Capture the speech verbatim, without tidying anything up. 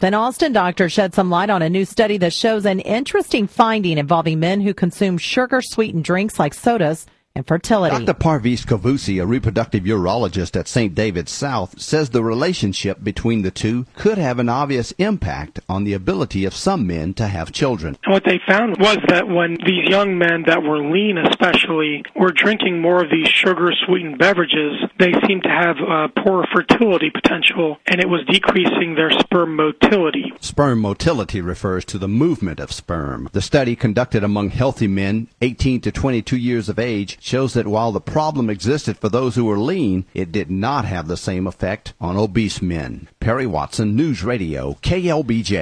An Austin doctor shed some light on a new study that shows an interesting finding involving men who consume sugar-sweetened drinks like sodas and fertility. Doctor Parviz Kavusi, a reproductive urologist at Saint David's South, says the relationship between the two could have an obvious impact on the ability of some men to have children. And what they found was that when these young men that were lean especially were drinking more of these sugar-sweetened beverages, they seemed to have uh, poorer fertility potential, and it was decreasing their sperm motility. Sperm motility refers to the movement of sperm. The study, conducted among healthy men eighteen to twenty-two years of age, shows that while the problem existed for those who were lean, it did not have the same effect on obese men. Perry Watson, News Radio, K L B J.